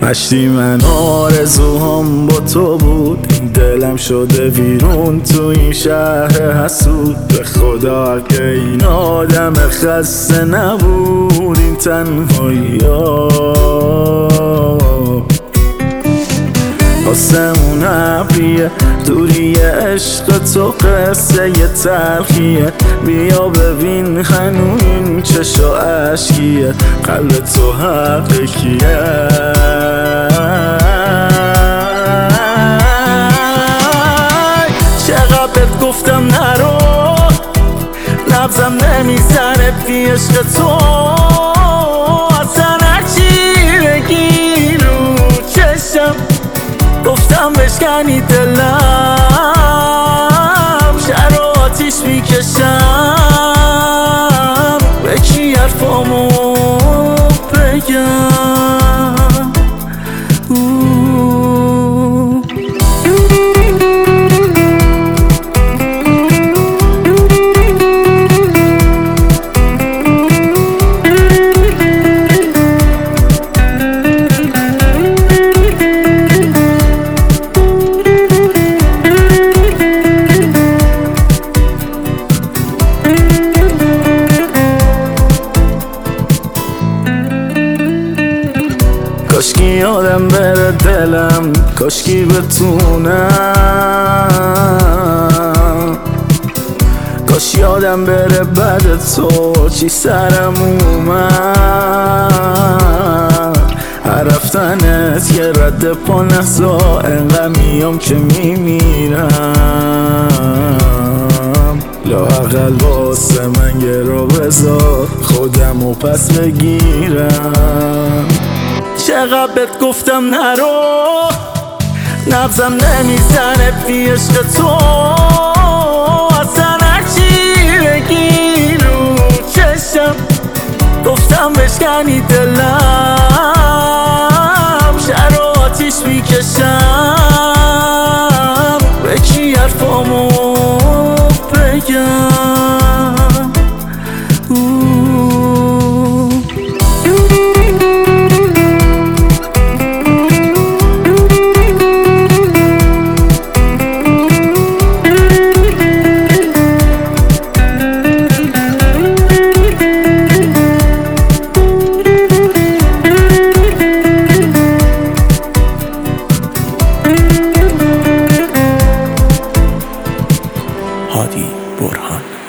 مشتی من آرزوهام با تو بود، این دلم شده ویرون تو این شهر حسود. به خدا حق این آدم خسته نبود این تنهایی ها. آسمون ابریه، دوری عشق تو قصه ی تلخیه. بیا ببین هنوز این چشا اشکیه، قلب تو حق کیه؟ چقدر بهت گفتم نرو، نبضم نمیزنه بی عشق تو. اصلا هرچی بگی رو چشم، گفتم بشکنی دلم، شهر و آتیش میکشم. به کی حرفامو بگم؟ کاشکی یادم بره دلم، کاشکی بتونم، کاش یادم بره بعد تو چی سرم اومد. هر رفتنت یه رد پا نزا، انقدر میام که میمیرم. لااقل واسه من یه رو بذار خودمو پس بگیرم. چقدر بهت گفتم نرو، نبضم نمیزنه بی عشق تو. اصلا هرچی بگی رو چشم، گفتم بشکنی دلم، شهر و آتیش میکشم. به کی حرفامو بگم؟ هادی برهان.